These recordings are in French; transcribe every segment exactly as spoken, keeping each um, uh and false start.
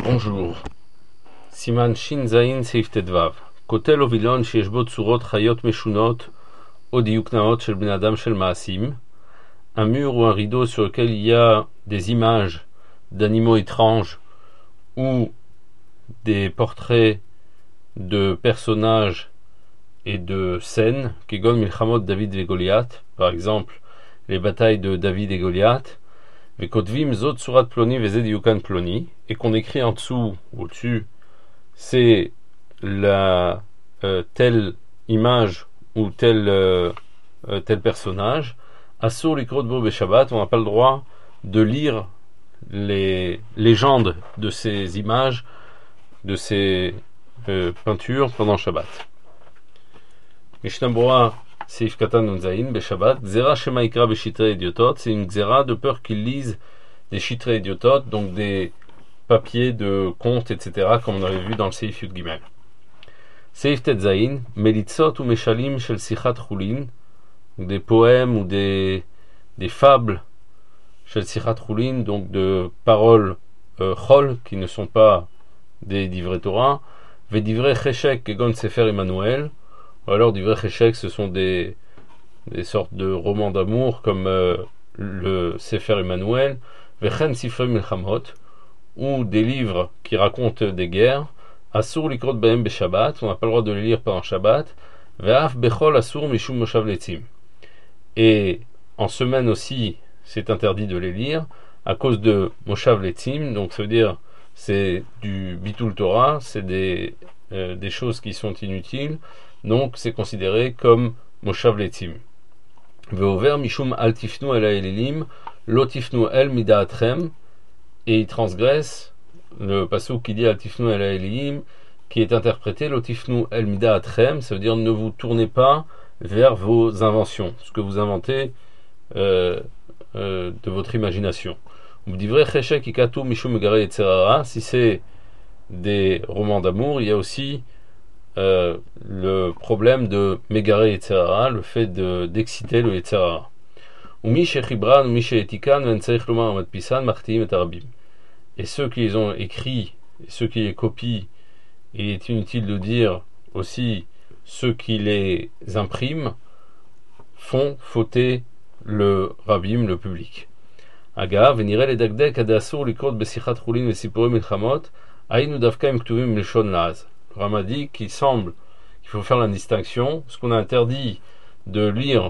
Bonjour. Siman Shin Zayin Seif Tedvav. Kotel Ovilon שיש בו צורות חיות משונות או דיוק נאות של בני אדם של מעשים. Un mur ou un rideau sur lequel il y a des images d'animaux étranges ou des portraits de personnages et de scènes, Kegon Milchamot David et Goliath, par exemple les batailles de David et Goliath, Vekotvim Zot Surat Ploni Vezed Yukan Ploni, et qu'on écrit en dessous ou au-dessus, c'est la euh, telle image ou tel, euh, euh, tel personnage. Asur Likrot Bo Beshabbat, on n'a pas le droit de lire les légendes de ces images, de ces euh, peintures pendant Shabbat. Mishnah Bora Seif Katan Nunzaïn Beshabbat, Gzera Shema Ikra Beshitre Idiotot, c'est une Gzera de peur qu'ils lisent des Shitre Idiotot, donc des papiers de contes, et cetera, comme on avait vu dans le Seif Yud Gimel. Seif Tetzaïn, Melitzot ou Meshalim Shel Sichat Chulin, des poèmes ou des, des fables Shel Sichat Chulin, donc de paroles euh, Chol, qui ne sont pas des divrei Torah, Vedivrei Cheshek Kegon Sefer Emmanuel, ou alors divrei Cheshek, ce sont des, des sortes de romans d'amour comme euh, le Sefer Emmanuel, Vechen Sifrei Milchamot, ou des livres qui racontent des guerres. Asur Likrot Bahem Beshabbat, on n'a pas le droit de les lire pendant Shabbat. Ve'af Bechol Asur Mishum Moshav Letzim. Et en semaine aussi, c'est interdit de les lire à cause de Moshav Letzim, donc ça veut dire c'est du Bitul Torah, c'est des, euh, des choses qui sont inutiles, donc c'est considéré comme Moshav Letzim. Ve'over Mishum Al Tifnu El Ha'elelim, Lo Tifnu El Mida'atrem, et il transgresse le passouk qui dit Al Tifnu El Ha'elelim, qui est interprété Lo Tifnu El Mida'atrem, ça veut dire ne vous tournez pas vers vos inventions, ce que vous inventez euh, euh, de votre imagination. Si c'est des romans d'amour, il y a aussi euh, le problème de Megare Yetzerara, le fait de, d'exciter le Yetzerara. Et ceux qui les ont écrits, et ceux qui les copient, il est inutile de dire aussi ceux qui les impriment, font fauter le rabbim, le public. Aga, venire les dagdek adasur likrot besichat chulin vesipurim milchamot, aïnu davka im ktuvim milshon laz. Le Rama dit qu'il semble qu'il faut faire la distinction, parce qu'on a interdit de lire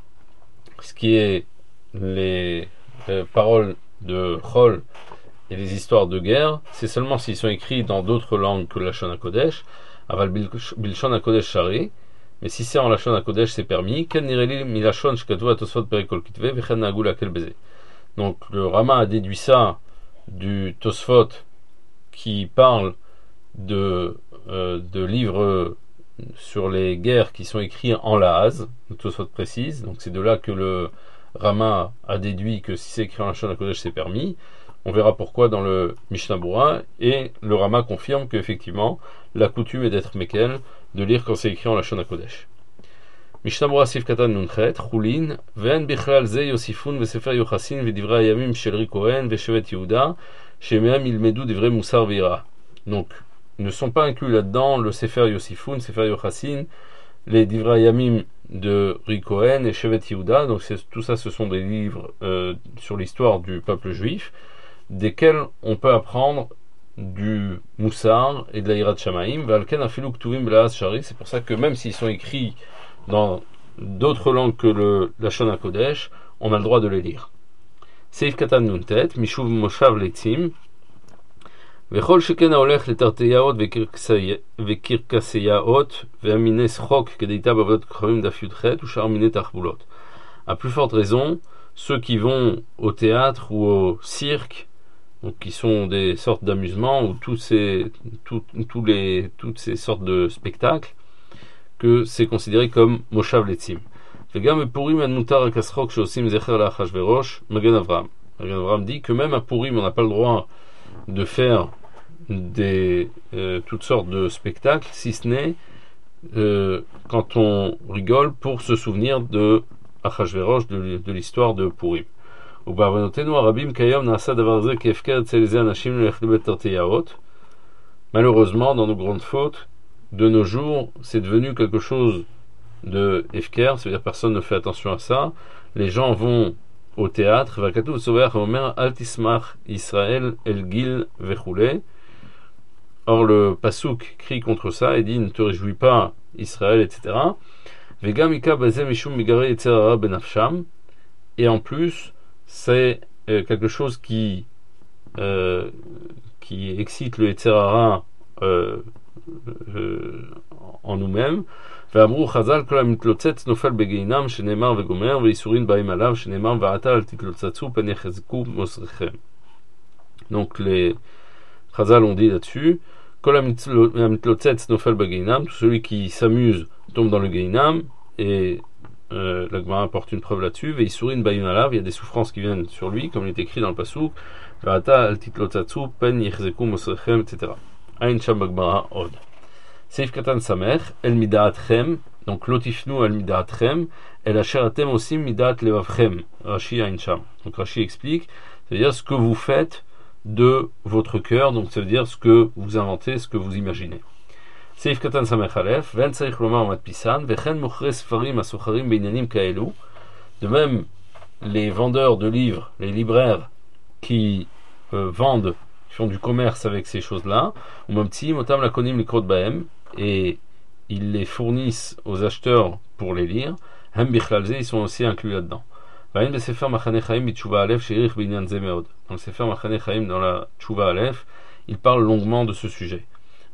ce qui est les, les paroles de Chol et les histoires de guerre, c'est seulement s'ils sont écrits dans d'autres langues que la Lashon HaKodesh, aval bilshon HaKodesh shari, mais si c'est en Lashon HaKodesh c'est permis. Ken nireli milashon shkatu atosfot perikol kitve vechen nagul akel beze. Donc le Rama a déduit ça du Tosfot qui parle de, euh, de livres sur les guerres qui sont écrits en Lahaz, le Tosfot précise, donc c'est de là que le Rama a déduit que si c'est écrit en Lashon HaKodesh c'est permis. On verra pourquoi dans le Mishnah Bora, et le Rama confirme qu'effectivement la coutume est d'être mekel, de lire quand c'est écrit en Lashon HaKodesh. Mishnah Bora Sif Katan Nunchet, Chulin, Ve'en Bichlal Ze Yosifun Ve'sefer Yochasin Ve'divrei Hayamim Shel Ri Kohen Ve'shevet Yehuda Shemehem Ilmedu Divrei Musar Ve'ira. Donc, ne sont pas inclus là-dedans le Sefer Yosifun, Sefer Yochasin, les Divrei Hayamim de Ri Kohen et Shevet Yehuda. Donc c'est, tout ça, ce sont des livres euh, sur l'histoire du peuple juif, desquels on peut apprendre du Moussar et de la Yirat Shamaim. C'est pour ça que même s'ils sont écrits dans d'autres langues que le Lashon HaKodesh, on a le droit de les lire. Seif Katan Nuntet, Mishuv Moshav Letzim, Vechol Sheken Haolech Letarteyaot Vekirkaseyaot Ve'amine Schok Kedeita Bavot Kravim Daf Yudchet ou Charmine Tachbulot. À plus forte raison, ceux qui vont au théâtre ou au cirque, donc qui sont des sortes d'amusements ou tous ces, tout, tous les, toutes ces sortes de spectacles, que c'est considéré comme Moshav Letzim. Vegam Purim en Mutar Kasrok Shosim Zecher la Achashverosh Magen Avram. Magen Avram dit que même à Purim on n'a pas le droit de faire des euh, toutes sortes de spectacles, si ce n'est euh, quand on rigole pour se souvenir de Achashverosh, de, de l'histoire de Purim. ובעוונותינו הרבים כיום נעשה דבר זה כהפקר אצל איזה אנשים ללכת לבית תרתיעות. Malheureusement, dans nos grandes fautes, de nos jours, c'est devenu quelque chose de efker, c'est-à-dire personne ne fait attention à ça. Les gens vont au théâtre, Vakatu Sover Omer Altismach Israël El Gil Vechoulé. Or le Pasuk crie contre ça et dit ne te réjouis pas Israël, et cetera. Vegamika Bazem Mishum Migare Etzerara Benafsham. Et en plus, c'est euh, quelque chose qui euh, qui excite le Etzerara euh, euh, en nous-mêmes. ואמרו חז"ל כל המתלוצץ נופל בגיהינם שנאמר וגומר ואיסורין באים עליו שנאמר ועתה אל תתלוצצו פן יחזקו מוסריכם. Donc les Chazal ont dit là-dessus כל המתלוצץ נופל בגיהינם, celui qui s'amuse tombe dans le Gehinam, et euh, la Gemara apporte une preuve là-dessus. ואיסורין באים עליו, il y a des souffrances qui viennent sur lui comme il est écrit dans le pasuk ועתה אל תתלוצצו פן יחזקו מוסריכם, et cetera. אין שם בגמרא עוד. Seif Katan Samer, El Midaatchem, donc Lotifnu El Midaatchem, El Asheratem aussi Midaat Levavchem, Rashi Aincham. Donc Rashi explique, c'est-à-dire ce que vous faites de votre cœur, donc ça veut dire ce que vous inventez, ce que vous imaginez. Seif Katan Samer Aleph, Ven Tzaich Lomar Mat Pisan, Vechen Mochre Sfarim Asocharim Beinyanim Kaelu. De même, les vendeurs de livres, les libraires qui euh, vendent, qui font du commerce avec ces choses-là, ou même Tzi Motam Lakonim Likrot Baem, et ils les fournissent aux acheteurs pour les lire, Hem Bichlal Ze, ils sont aussi inclus là-dedans. Dans le Sefer Machane Chaim, dans le Sefer Machane Chaim, dans la Tshuva Aleph, il parle longuement de ce sujet.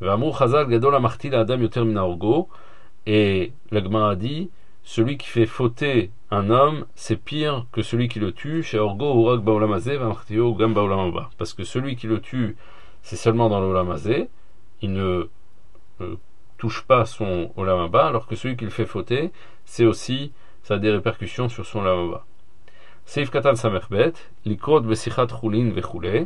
Et la Gemara dit, celui qui fait fauter un homme, c'est pire que celui qui le tue, parce que celui qui le tue, c'est seulement dans l'Olam Hazeh, il ne euh, touche pas son Olam Haba, alors que celui qui le fait fauter, c'est aussi, ça a des répercussions sur son Olam Haba. Seif Katan Samerbet, Likrot Besichat Chulin Vechule.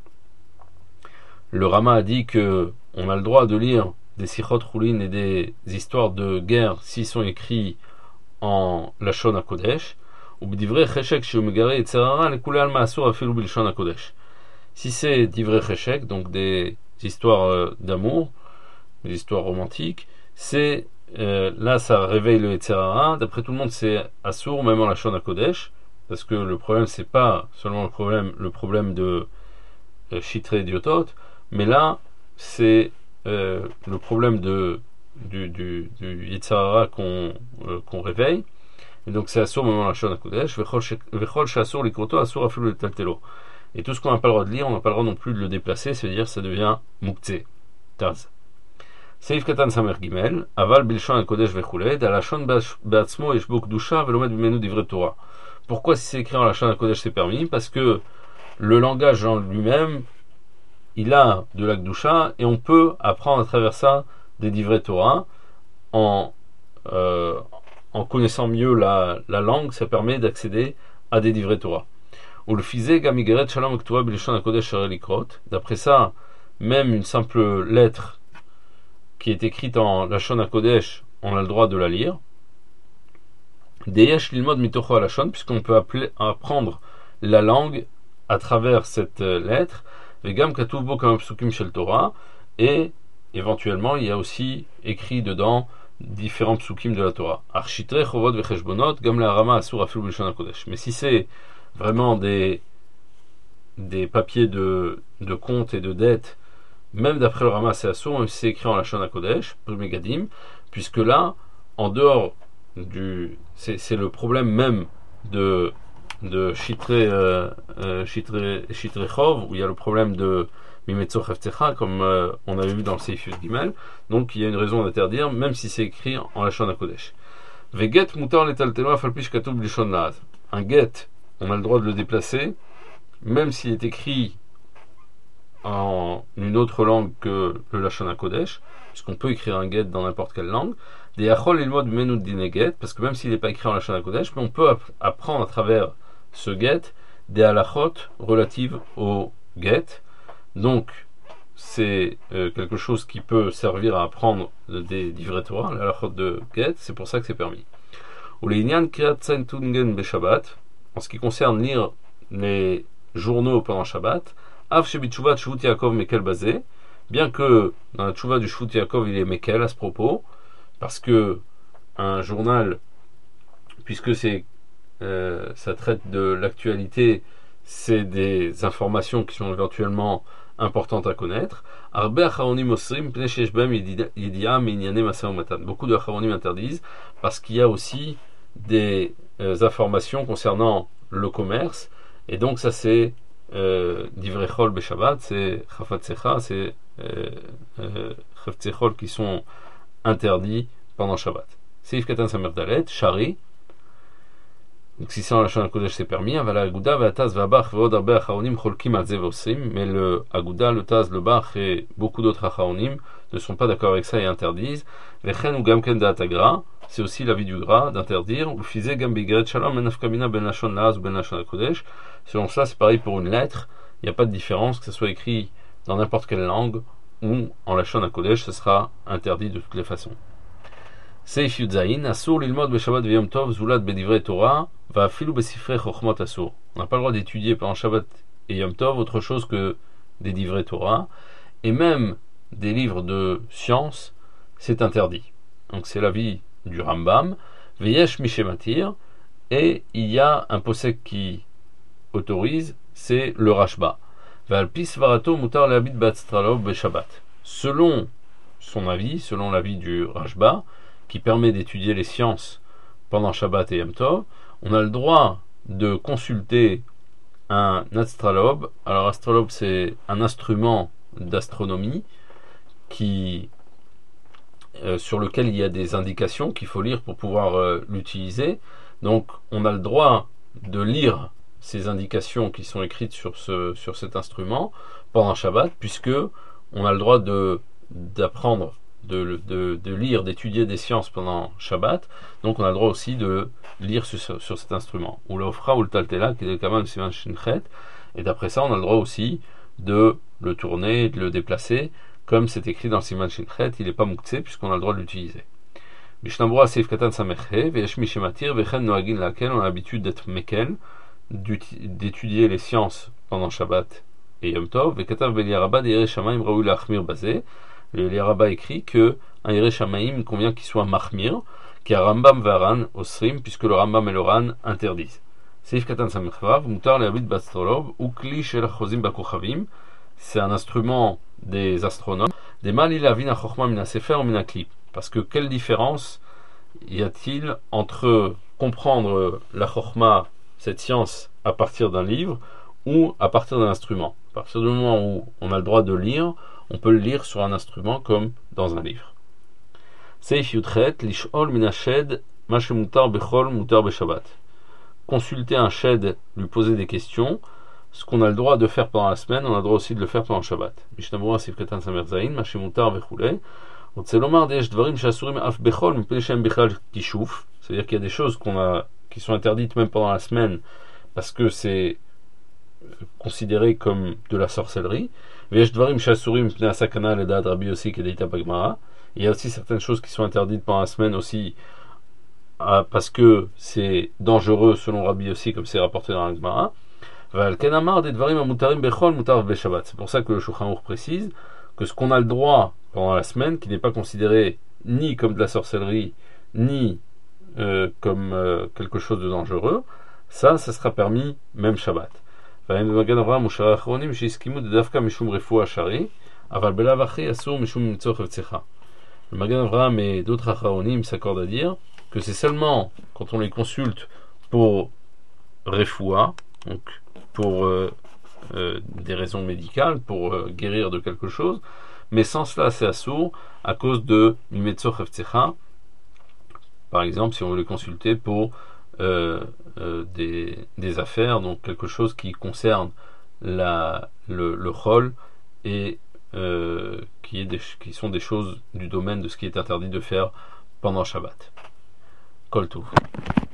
Le Rama a dit que on a le droit de lire des Sichot Chulin et des histoires de guerre s'ils sont écrits en Lashon HaKodesh, ou B'divrei Cheshek Sheumegare Etzerara Lekule Alma Asur Afilu B'lashon HaKodesh. Si c'est Divrei Cheshek, donc des histoires euh, d'amour, des histoires romantiques, c'est euh, là ça réveille le Etzerara. D'après tout le monde, c'est Asur, même en Lashon HaKodesh, parce que le problème c'est pas seulement le problème, le problème de euh, Chitré Diotot, mais là c'est euh, le problème de du du, du Yetzirara qu'on euh, qu'on réveille, et donc c'est Asur même en Lashon HaKodesh. Vechol she'asur likroto asur afilu letaltelo. Et tout ce qu'on n'a pas le droit de lire, on n'a pas le droit non plus de le déplacer, c'est-à-dire ça devient muktzeh, taz. Seif Katan Samer Gimel, Aval Bilshon HaKodesh Vechule, Dalashon Beatzmo Yeshbo Kedusha Velomed Bimenu Divrei Torah. Pourquoi si c'est écrit en Lashon HaKodesh c'est permis? Parce que le langage en lui-même, il a de la Kedusha, et on peut apprendre à travers ça des Divrei Torah en, euh, en connaissant mieux la, la langue, ça permet d'accéder à des Divrei Torah. Ou le fizé Gamigeret Shalom Ktuva Bilshon HaKodesh Arelikrot. D'après ça, même une simple lettre qui est écrite en Lashon HaKodesh, on a le droit de la lire. Deyesh Lilmod Mitocho Lashon, puisqu'on peut apprendre la langue à travers cette lettre. Vegam Katuv Bo Kam Psukim Shel Torah, et éventuellement il y a aussi écrit dedans différents psukim de la Torah. Architre Chovot Vecheshbonot Gam La Rama Asur Afilu Bilshon HaKodesh. Mais si c'est vraiment des des papiers de de compte et de dette, même d'après le Rama c'est Asur, même si c'est écrit en Lashon HaKodesh, Megadim, puisque là, en dehors du, c'est, c'est le problème même de de Chitré euh, euh, Chitré Chitré Chov, où il y a le problème de Mimetzo Chavtecha, comme euh, on avait vu dans le Seif Yud Gimel. Donc il y a une raison d'interdire, même si c'est écrit en Lashon HaKodesh. Veget mutar letaltelo afal pi shekatuv b'lishon laaz. Un get, on a le droit de le déplacer, même s'il est écrit en une autre langue que le Lashon HaKodesh, puisqu'on peut écrire un get dans n'importe quelle langue. Des yachol lilmod menu dine get, parce que même s'il n'est pas écrit en Lashon HaKodesh, mais on peut apprendre à travers ce get des halachot relatives au get. Donc c'est euh, quelque chose qui peut servir à apprendre des divrei Torah, la halachot de get, c'est pour ça que c'est permis. Ou les inyan kirat tzentungen beshabbat, en ce qui concerne lire les journaux pendant Shabbat, Av Shebitchouvat Shvut Yaakov Mekel Bazé, bien que dans la tchouva du Shvut Yaakov il est Mekel à ce propos, parce que un journal, puisque c'est euh, ça traite de l'actualité, c'est des informations qui sont éventuellement importantes à connaître. Beaucoup de Acharonim interdisent parce qu'il y a aussi des euh, informations concernant le commerce, et donc ça c'est euh, Divrei Chol Beshabbat, c'est Chafatzecha, c'est Chafatzechol qui sont interdits pendant Shabbat. Seif Katan Samer Dalet, Shari. Donc si c'est en Lachon HaKodesh c'est permis, mais le Aguda, le Taz, le Bach et beaucoup d'autres Acharonim ne sont pas d'accord avec ça et interdisent. C'est aussi l'avis du Gra d'interdire. Selon ça, c'est pareil pour une lettre, il n'y a pas de différence, que ce soit écrit dans n'importe quelle langue ou en Lachon HaKodesh, ce sera interdit de toutes les façons. Seif Yudzaïn, Asur l'ilmod beshabbat v'yom tov zulad bedivrei Torah va filu besifrei chokhmot asur. On n'a pas le droit d'étudier pendant Shabbat et Yom Tov autre chose que des divrei Torah, et même des livres de science, c'est interdit. Donc c'est l'avis du Rambam. Veyesh mishematir, et il y a un posek qui autorise, c'est le Rashba. Ve'alpis varato mutar lehabit b'atztralov beshabbat. Selon son avis, selon l'avis du Rashba, qui permet d'étudier les sciences pendant Shabbat et Yom Tov, on a le droit de consulter un astrolobe. Alors astrolobe, c'est un instrument d'astronomie qui, euh, sur lequel il y a des indications qu'il faut lire pour pouvoir euh, l'utiliser. Donc on a le droit de lire ces indications qui sont écrites sur, ce, sur cet instrument pendant Shabbat, puisque on a le droit de, d'apprendre De, de, de lire, d'étudier des sciences pendant Shabbat, donc on a le droit aussi de lire sur, sur cet instrument. Ou l'ofra ou le taltela, qui est quand même siman shinchet, et d'après ça on a le droit aussi de le tourner, de le déplacer, comme c'est écrit dans le siman shinchet, il n'est pas mouktsé puisqu'on a le droit de l'utiliser. Mishnambura seif katan samerche, veyesh mishematir, vechen noagin laquelle on a l'habitude d'être mekel, d'étudier les sciences pendant Shabbat et Yom Tov, vekatav beliarabad yere shamayim raoui lachmir bazé. Le Liraba écrit que un Yere Shamaim convient qu'il soit Mahmir, qui a Rambam Varan Osrim, puisque le Rambam et le Ran interdisent. Seif Katan Samechvav, Mutar Lehabit Bastrolov, ou Kli Shel Chozim Bakochavim, c'est un instrument des astronomes. Des Malil Avin Chochma Mina Sefer ou Mina Klip. Parce que quelle différence y a-t-il entre comprendre la Chochma, cette science, à partir d'un livre, ou à partir d'un instrument? À partir du moment où on a le droit de lire, on peut le lire sur un instrument comme dans un livre. Seif Yudchet, Lishol Minashed, Mashemutar Bechol, Mutar Beshabbat. Consulter un shed, lui poser des questions, ce qu'on a le droit de faire pendant la semaine, on a le droit aussi de le faire pendant Shabbat. Mishnabura Sifketan Samerzaïn, Mashemutar Bechule, Otselomar Desh Dvarim Shasurim Af Bechol, Mipeleshem Bechal Kishuf. C'est-à-dire qu'il y a des choses qu'on a, qui sont interdites même pendant la semaine, parce que c'est considéré comme de la sorcellerie. Il y a aussi certaines choses qui sont interdites pendant la semaine aussi euh, parce que c'est dangereux selon Rabbi Yossi, comme c'est rapporté dans la Gemara. C'est pour ça que le Shulchan Aruch précise que ce qu'on a le droit pendant la semaine, qui n'est pas considéré ni comme de la sorcellerie ni euh, comme euh, quelque chose de dangereux, ça, ça sera permis même Shabbat. Le Magen Avraham et d'autres Acharonim s'accordent à dire que c'est seulement quand on les consulte pour refoua, donc pour euh, euh, des raisons médicales, pour euh, guérir de quelque chose, mais sans cela c'est assour à cause de mimetzo chevtzecha. Par exemple, si on veut les consulter pour euh, euh, des, des affaires, donc quelque chose qui concerne la, le, le chol et euh, qui, est des, qui sont des choses du domaine de ce qui est interdit de faire pendant Shabbat. Kol Tov.